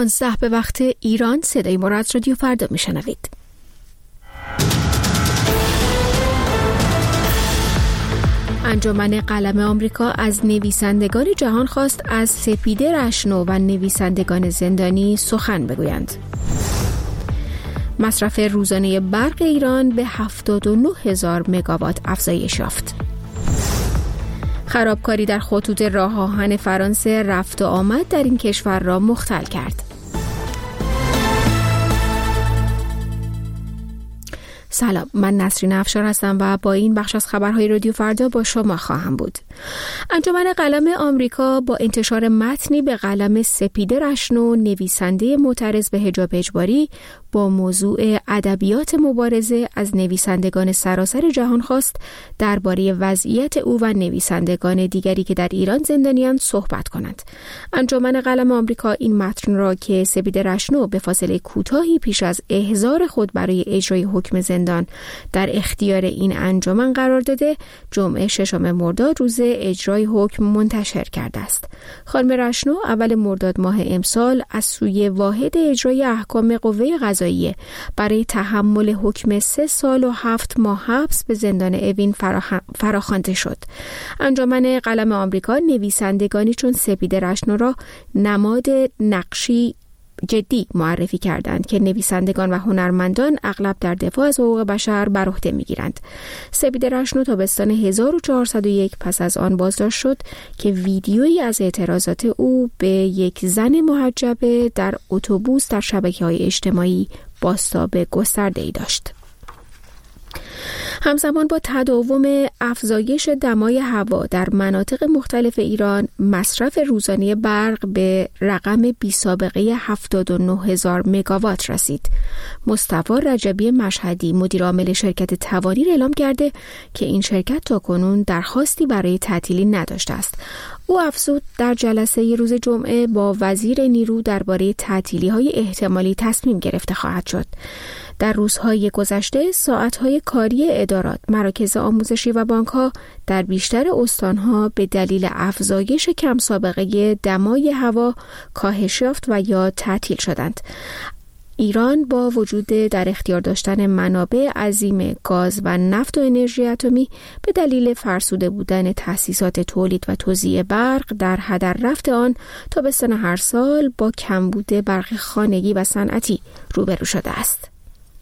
19 به وقت ایران. صدای ما را از رادیو فردا میشنوید. انجمن قلم آمریکا از نویسندگان جهان خواست از سپیده رشنو و نویسندگان زندانی سخن بگویند. مصرف روزانه برق ایران به 79,000 مگاوات افزایش یافت. خرابکاری در خطوط راه آهن فرانسه رفت و آمد در این کشور را مختل کرد. سلام، من نسرین افشار هستم و با این بخش از خبرهای رادیو فردا با شما خواهم بود. انجمن قلم آمریکا با انتشار متنی به قلم سپیده رشنو، نویسنده معترض به حجاب اجباری، با موضوع ادبیات مبارزه از نویسندگان سراسر جهان خواست درباره وضعیت او و نویسندگان دیگری که در ایران زندانیان صحبت کنند. انجمن قلم آمریکا این متن را که سپیده رشنو به فاصله کوتاهی پیش از احضار خود برای اجرای حکم زندان در اختیار این انجمن قرار داده، جمعه 6 مرداد روز اجرای حکم منتشر کرده است. خانم رشنو اول مرداد ماه امسال از سوی واحد اجرای احکام قوه قضاییه برای تحمل حکم 3 سال و 7 ماه حبس به زندان اوین فراخوانده شد. انجمن قلم آمریکا نویسندگانی چون سپیده رشنو را نماد نقشی جدی معرفی کردند که نویسندگان و هنرمندان اغلب در دفاع از حقوق بشر بر عهده می‌گیرند. سپیده رشنو تابستان 1401 پس از آن بازداشت شد که ویدیویی از اعتراضات او به یک زن محجبه در اتوبوس در شبکه‌های اجتماعی بازتاب گسترده‌ای داشت. همزمان با تداوم افزایش دمای هوا در مناطق مختلف ایران، مصرف روزانه برق به رقم بی‌سابقه 79,000 مگاوات رسید. مصطفی رجبی مشهدی، مدیر عامل شرکت توانیر، اعلام کرده که این شرکت تاکنون درخواستی برای تعطیلی نداشته است. او افزود در جلسه روز جمعه با وزیر نیرو درباره تعطیلی‌های احتمالی تصمیم گرفته خواهد شد. در روزهای گذشته ساعت‌های کاری ادارات، مراکز آموزشی و بانک‌ها در بیشتر استان‌ها به دلیل افزایش کم سابقه دمای هوا کاهش یافت و یا تعطیل شدند. ایران با وجود در اختیار داشتن منابع عظیم گاز و نفت و انرژی اتمی به دلیل فرسوده بودن تأسیسات تولید و توزیع برق در هدر رفت آن تابستان هر سال با کمبود برق خانگی و صنعتی روبرو شده است.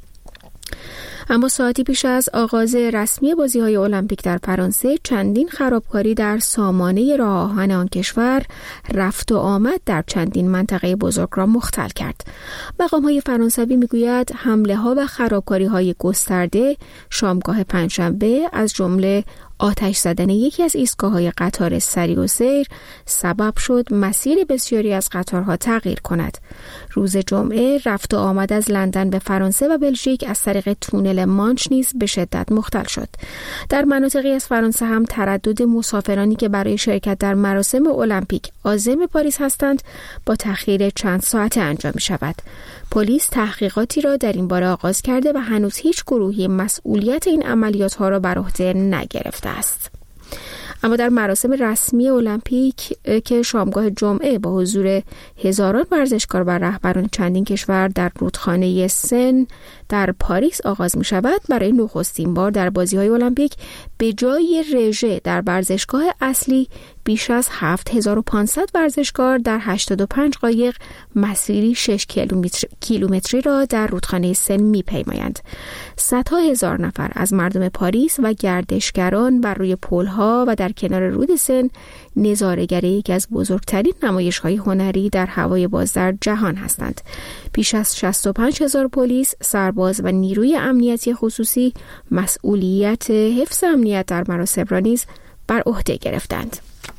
اما ساعتی پیش از آغاز رسمی بازی‌های المپیک در فرانسه، چندین خرابکاری در سامانه راه آهن آن کشور رفت و آمد در چندین منطقه بزرگ را مختل کرد. مقام‌های فرانسوی می‌گوید حمله‌ها و خرابکاری‌های گسترده شامگاه پنجشنبه از جمله آتش زدن یکی از ایستگاه‌های قطار سریع السیر سبب شد مسیر بسیاری از قطارها تغییر کند. روز جمعه رفت و آمد از لندن به فرانسه و بلژیک از طریق تونل مانچ نیز به شدت مختل شد. در مناطقی از فرانسه هم تردد مسافرانی که برای شرکت در مراسم المپیک عازم پاریس هستند با تأخیر چند ساعته انجام می‌شود. پلیس تحقیقاتی را در این باره آغاز کرده و هنوز هیچ گروهی مسئولیت این عملیات‌ها را بر عهده نگرفته است. اما در مراسم رسمی المپیک که شامگاه جمعه با حضور هزاران ورزشکار و رهبران چندین کشور در رودخانه سن در پاریس آغاز می شود، برای نخستین بار در بازی‌های المپیک به جای رژه در ورزشگاه اصلی بیش از 7500 ورزشکار در 85 قایق مسیری 6 کیلومتری را در رودخانه سن می‌پیمایند. صدها هزار نفر از مردم پاریس و گردشگران بر روی پل‌ها و در کنار رود سن نظاره‌گر یکی از بزرگترین نمایش‌های هنری در هوای باز در جهان هستند. بیش از 65,000 پلیس، سرباز و نیروی امنیتی خصوصی مسئولیت حفظ امنیت در مراسم را نیز بر عهده گرفتند.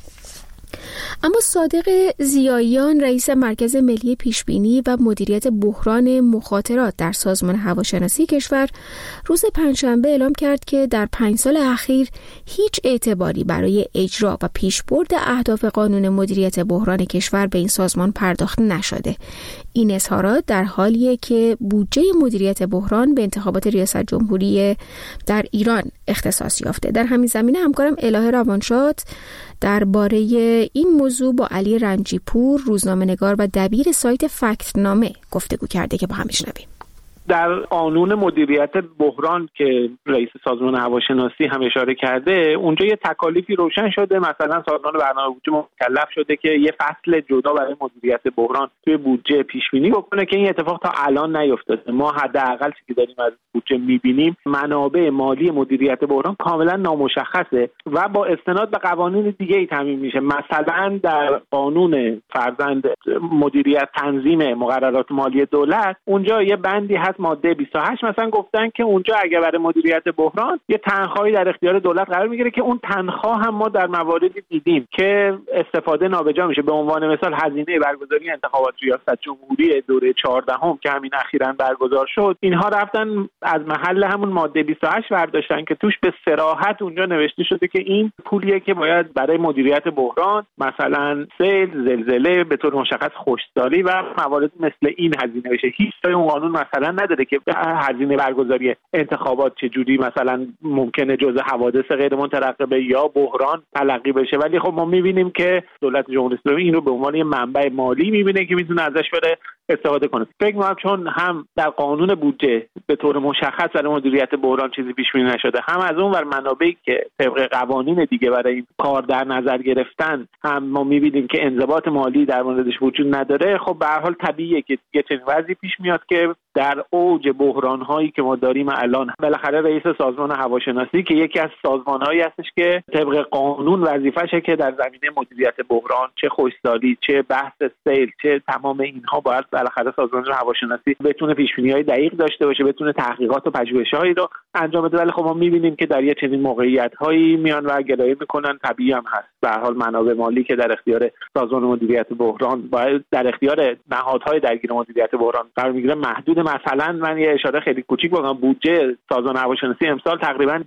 اما صادق ضیاییان، رئیس مرکز ملی پیشبینی و مدیریت بحران مخاطرات در سازمان هواشناسی کشور، روز پنجشنبه اعلام کرد که در 5 سال اخیر هیچ اعتباری برای اجرا و پیشبرد اهداف قانون مدیریت بحران کشور به این سازمان پرداخت نشده. این اظهارات در حالیه که بودجه مدیریت بحران به انتخابات ریاست جمهوری در ایران اختصاص یافته. در همین زمینه همکارم الهه روانشاد درباره این موضوع با علی رنجیپور، روزنامه‌نگار و دبیر سایت فکتنامه گفتگو کرده که با هم میشنویم. در قانون مدیریت بحران که رئیس سازمان هواشناسی هم اشاره کرده، اونجا یه تکالیفی روشن شده. مثلا سازمان برنامه بودجه مکلف شده که یه فصل جدا برای مدیریت بحران توی بودجه پیش بینی بکنه که این اتفاق تا الان نیفتاده. ما حداقل چیزی داریم از بودجه می‌بینیم، منابع مالی مدیریت بحران کاملا نامشخصه و با استناد به قوانین دیگه‌ای تعیین میشه. مثلا در قانون فرزند مدیریت تنظیم مقررات مالی دولت، اونجا یه بندی هست ماده 28 مثلا گفتن که اونجا اگه برای مدیریت بحران یه تنخواهی در اختیار دولت قرار میگیره که اون تنخواه هم ما در مواردی دیدیم که استفاده نابجا میشه. به عنوان مثال هزینه برگزاری انتخابات ریاست جمهوری دوره 14 که همین اخیراً برگزار شد، اینها رفتن از محل همون ماده 28 برداشتن که توش به صراحت اونجا نوشته شده که این پولیه که باید برای مدیریت بحران، مثلا سیل، زلزله، به طور مشخص خشکسالی و موارد مثل این هزینه بشه. هیچ جای اون قانون مثلا نداره که هزینه برگزاری انتخابات چجوری مثلا ممکنه جزء حوادث غیر مترقبه یا بحران تلقی بشه. ولی خب ما می‌بینیم که دولت جمهوری اسلامی این رو به عنوان یه منبع مالی می‌بینه که می‌تونه ازش بره استفاده کنه. فکر می‌کنم چون هم در قانون بودجه به طور مشخص برای مدیریت بحران چیزی پیش بینی نشده، هم از اون ور منابعی که طبق قوانین دیگه برای این کار در نظر گرفتن، هم ما می‌بینیم که انضباط مالی در موردش وجود نداره. خب به هر حال طبیعیه که یه چنین وضعی پیش میاد که در اوج بحران‌هایی که ما داریم الان بالاخره رئیس سازمان هواشناسی که یکی از سازمان‌هایی هستش که طبق قانون وظیفه‌شه که در زمینه مدیریت بحران، چه خشکسالی، چه بحث سیل، چه تمام اینها، باید بالاخره سازمان هواشناسی بتونه پیش‌بینی‌های دقیق داشته باشه، بتونه تحقیقات و پژوهش‌هایی رو انجام بده. ولی خب ما می‌بینیم که در یه چنین موقعیت‌هایی میان و گلایه می‌کنن. طبیعی هم هست. به هر حال منابع مالی که در اختیار سازمان مدیریت بحران باید در اختیار نهادهای درگیر مدیریت بحران قرار می‌گیره محدود. مثلا من یه اشاره خیلی کوچیک بکنم، بودجه سازمان هواشناسی امسال تقریبا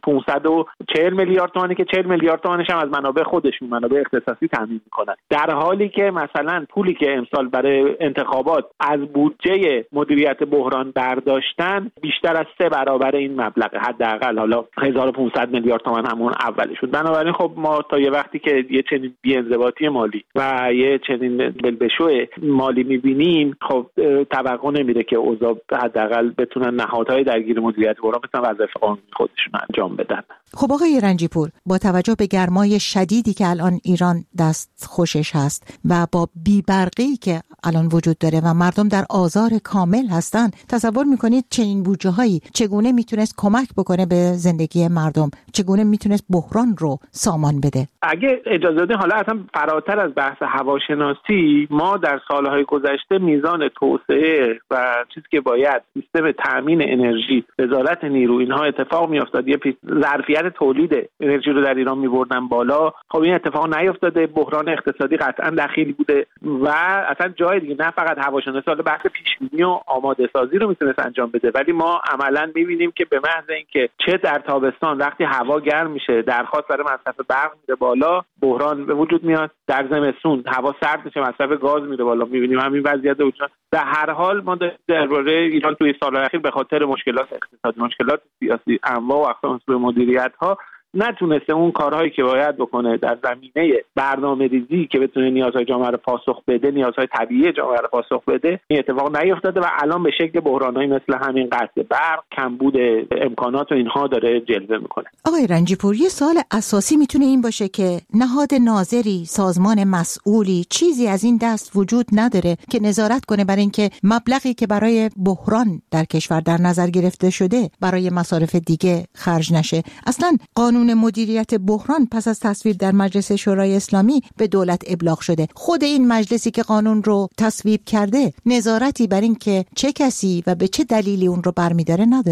540 میلیارد تومانه که 40 میلیارد تومانش هم از منابع خودشون، منابع اختصاصی تامین می‌کنن، در حالی که مثلا پولی که امسال برای انتخابات از بودجه مدیریت بحران برداشتن بیشتر از 3 برابر این مبلغ، حداقل حالا 1500 میلیارد تومان همون اولش بود. بنابراین خب ما تا یه وقتی که یه چنین بی‌انضباطی مالی و یه چنین بلبشو مالی می‌بینیم، خب توقع نمیره که اوضاع حداقل بتونن نهادهای درگیر مدیریت بحران بتونن وظایف قانونی خودشون انجام بدن. خب آقای رنجیپور، با توجه به گرمای شدیدی که الان ایران دست خوشش هست و با بی‌برقی که الان وجود داره و مردم در آزار کامل هستن، تصور میکنید چنین بودجه‌هایی چگونه میتونست کمک بکنه به زندگی مردم؟ چگونه میتونست بحران رو سامان بده؟ اگه اجازه بدین، حالا اصلا فراتر از بحث هواشناسی، ما در سالهای گذشته میزان توسعه و چیزی که باید سیستم تامین انرژی، وزارت نیرو، اینها اتفاق میافتاد، یه ظرفیت تولید انرژی رو در ایران میبردن بالا. خب این اتفاق نیافتاده. بحران اقتصادی قطعا دخیل بوده و اصلا جای دیگه، نه فقط هواشناسی، حالا بحث پیش‌بینی و آماده سازی رو میتونست انجام بده. ولی ما عملاً میبینیم که به محض اینکه چه در تابستان وقتی هوا گرم میشه درخواست برای مصرف برق میره بالا، بحران به وجود میاد. در زمستون هوا سرد میشه، مصرف گاز میره بالا، میبینیم همین وضعیت وجود. در هر حال ما درباره ایران توی سال‌های اخیر به خاطر مشکلات اقتصادی، مشکلات سیاسی، انواع و اقسام مدیریت‌ها نتونسته اون کارهایی که باید بکنه در زمینه برنامه‌ریزی که بتونه نیازهای جامعه رو پاسخ بده، نیازهای طبیعی جامعه رو پاسخ بده، این اتفاق نیفتاده و الان به شکل بحران‌هایی مثل همین قطع برق، کمبود امکانات و اینها داره جلوه میکنه. آقای رنجیپور، یه سوال اساسی میتونه این باشه که نهاد ناظری، سازمان مسئولی، چیزی از این دست وجود نداره که نظارت کنه برای اینکه مبلغی که برای بحران در کشور در نظر گرفته شده برای مصارف دیگه خرج نشه؟ اصلا قانون مدیریت بحران پس از تصویب در مجلس شورای اسلامی به دولت ابلاغ شده. خود این مجلسی که قانون رو تصویب کرده نظارتی بر این که چه کسی و به چه دلیلی اون رو برمی‌داره نداره؟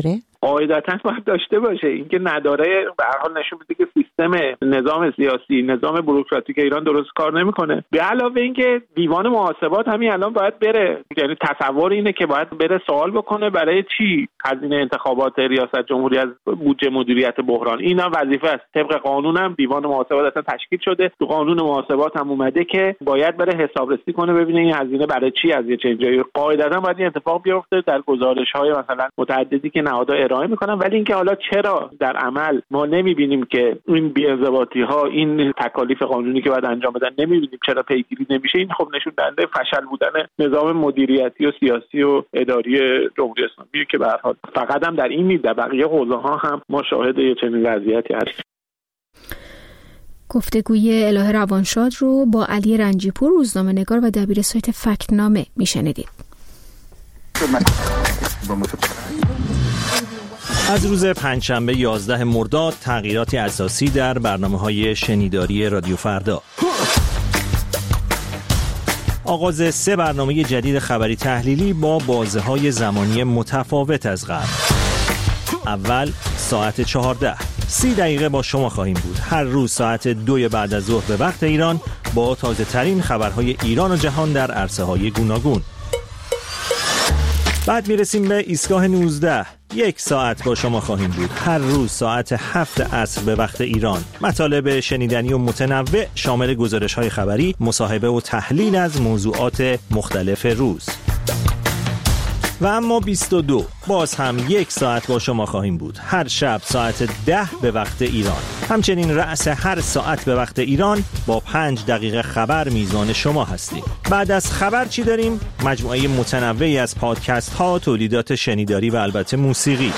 قاعدتاً باید داشته باشه. اینکه نداره به هر حال نشون میده که سیستم نظام سیاسی، نظام بوروکراتیک ایران درست کار نمیکنه. به علاوه اینکه دیوان محاسبات همین الان باید بره، یعنی تصور اینه که باید بره سوال بکنه برای چی هزینه انتخابات ریاست جمهوری از بودجه مدیریت بحران. اینا وظیفه است. طبق قانون هم دیوان محاسبات اصلا تشکیل شده، تو قانون محاسبات هم اومده که باید بره حسابرسی کنه ببینه این هزینه برای چی از چه جایی. قاعدتاً باید این اتفاق بیفته در گزارش‌های مثلا متعددی که نهادها ارائه میکنن. ولی اینکه حالا چرا در عمل ما نمیبینیم که این بی‌انضباطی‌ها، این تکالیف قانونی که باید انجام بدن نمیبینیم چرا پیگیری نمیشه، این خب نشون دهنده فشل بودن نظام مدیریتی و سیاسی و اداری جمهوری اسلامی که به هر حال فقط هم در این نیست، در بقیه حوزه‌ها هم ما شاهد چنین وضعیتی هستیم. گفتگوی الهه روانشاد رو با علی رنجیپور، روزنامه‌نگار و دبیر سایت فکت‌نامه میشنیدید. از روز پنجشنبه 11 مرداد تغییراتی اساسی در برنامه‌های شنیداری رادیو فردا. آغاز 3 برنامه جدید خبری تحلیلی با بازه‌های زمانی متفاوت از قبل. اول ساعت 14 30 دقیقه با شما خواهیم بود. هر روز ساعت 2 بعد از ظهر به وقت ایران با تازه ترین خبرهای ایران و جهان در عرصه‌های گوناگون. بعد میرسیم به ایستگاه 19. 1 ساعت با شما خواهیم بود. هر روز ساعت 7 عصر به وقت ایران. مطالب شنیدنی و متنوع شامل گزارش‌های خبری، مصاحبه و تحلیل از موضوعات مختلف روز. و اما 22 باز هم 1 ساعت با شما خواهیم بود. هر شب ساعت 10 به وقت ایران. همچنین رأس هر ساعت به وقت ایران با 5 دقیقه خبر میزبان شما هستیم. بعد از خبر چی داریم؟ مجموعه متنوعی از پادکست ها، تولیدات شنیداری و البته موسیقی.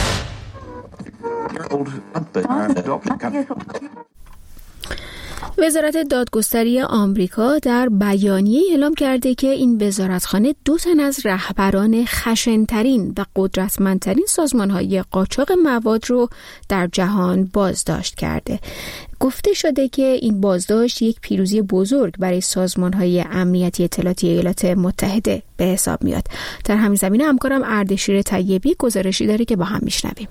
وزارت دادگستری آمریکا در بیانیه اعلام کرده که این وزارتخانه 2 تن از رهبران خشن‌ترین و قدرتمندترین سازمان‌های قاچاق مواد رو در جهان بازداشت کرده. گفته شده که این بازداشت یک پیروزی بزرگ برای سازمان‌های امنیتی اطلاعاتی ایالات متحده به حساب میاد. در همین زمینه همکارم اردشیر طیبی گزارشی داره که با هم میشنویم.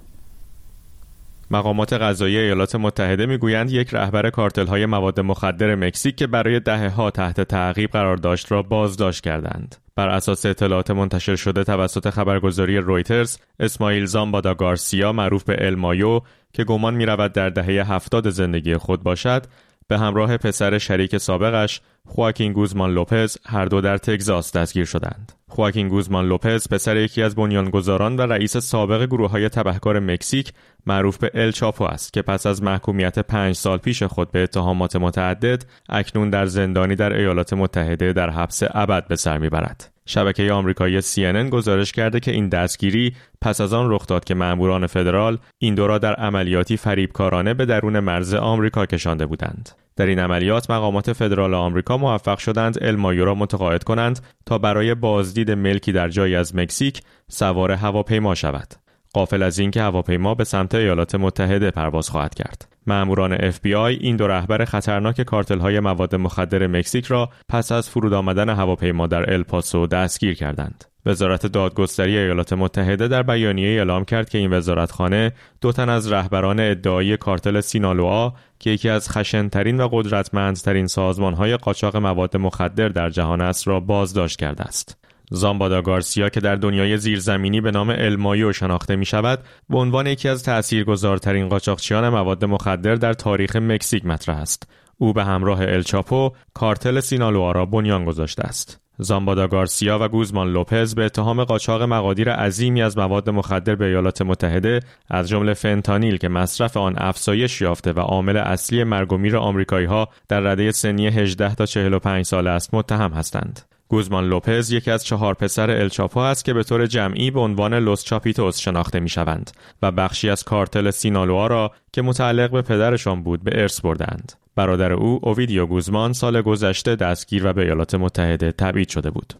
مقامات قضایی ایالات متحده میگویند یک رهبر کارتل‌های مواد مخدر مکزیک که برای دهه‌ها تحت تعقیب قرار داشت را بازداشت کردند. بر اساس اطلاعات منتشر شده توسط خبرگزاری رویترز، اسماعیل زامبادا گارسیا معروف به ال مایو که گمان می‌رود در دهه 70 زندگی خود باشد، به همراه پسر شریک سابقش خواکین گوزمان لوپز هر دو در تگزاس دستگیر شدند. خواکین گوزمان لوپز پسر یکی از بنیانگذاران و رئیس سابق گروه‌های تبهکار مکزیک معروف به ال چاپو است که پس از محکومیت 5 سال پیش خود به اتهامات متعدد اکنون در زندانی در ایالات متحده در حبس ابد به سر میبرد. شبکه آمریکایی CNN گزارش کرده که این دستگیری پس از آن رخ داد که مأموران فدرال این دو را در عملیاتی فریبکارانه به درون مرز آمریکا کشانده بودند. در این عملیات مقامات فدرال آمریکا موفق شدند ال مایو را متقاعد کنند تا برای بازدید ملکی در جایی از مکزیک سوار هواپیما شود. غافل از اینکه هواپیما به سمت ایالات متحده پرواز خواهد کرد. مأموران FBI این دو رهبر خطرناک کارتل‌های مواد مخدر مکزیک را پس از فرود آمدن هواپیما در الپاسو دستگیر کردند. وزارت دادگستری ایالات متحده در بیانیه اعلام کرد که این وزارتخانه 2 تن از رهبران ادعایی کارتل سینالوآ که یکی از خشن‌ترین و قدرتمندترین سازمان‌های قاچاق مواد مخدر در جهان است را بازداشت کرده است. زامبادا گارسیا که در دنیای زیرزمینی به نام ال مایو شناخته می شود، به عنوان یکی از تأثیرگذارترین قاچاقچیان مواد مخدر در تاریخ مکزیک مطرح است. او به همراه ال چاپو کارتل سینالوآ را بنیان گذاشته است. زامبادا گارسیا و گوزمان لوپز به اتهام قاچاق مقادیر عظیمی از مواد مخدر به ایالات متحده از جمله فنتانیل که مصرف آن افزایش یافته و عامل اصلی مرگ و میر آمریکایی‌ها در رده سنی 18 تا 45 ساله است متهم هستند. گوزمان لوپز یکی از 4 پسر ال چاپو است که به طور جمعی به عنوان لوس چاپیتوس شناخته می‌شوند و بخشی از کارتل سینالوآ را که متعلق به پدرشان بود به ارث بردند. برادر او اوویدیو گوزمان سال گذشته دستگیر و به ایالات متحده تبعید شده بود.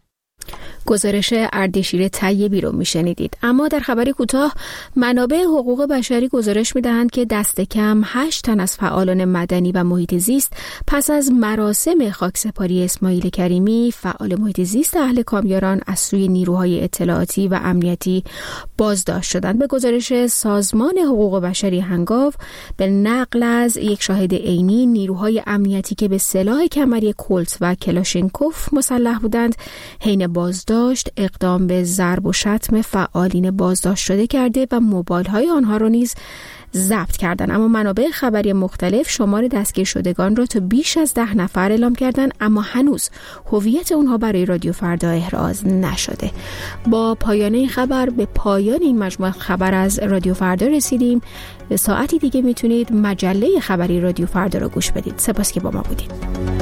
گزارش اردشیر طیبی رو میشنیدید. اما در خبری کوتاه منابع حقوق بشری گزارش میدهند که دست کم 8 تن از فعالان مدنی و محیط زیست پس از مراسم خاکسپاری اسماعیل کریمی، فعال محیط زیست اهل کامیاران، از سوی نیروهای اطلاعاتی و امنیتی بازداشت شدند. به گزارش سازمان حقوق بشری هنگاو، به نقل از یک شاهد عینی، نیروهای امنیتی که به سلاح کمری کولت و کلاشینکوف مسلح بودند، حین بازداشت اقدام به ضرب و شتم فعالین بازداشت شده کرده و موبایل‌های آنها را نیز ضبط کردند. اما منابع خبری مختلف شمار دستگیر شدگان را تا بیش از 10 نفر اعلام کردند، اما هنوز هویت اونها برای رادیو فردا احراز نشده. با پایان این خبر به پایان این مجموعه خبر از رادیو فردا رسیدیم. ساعتی دیگه میتونید مجله خبری رادیو فردا را گوش بدید. سپاس که با ما بودید.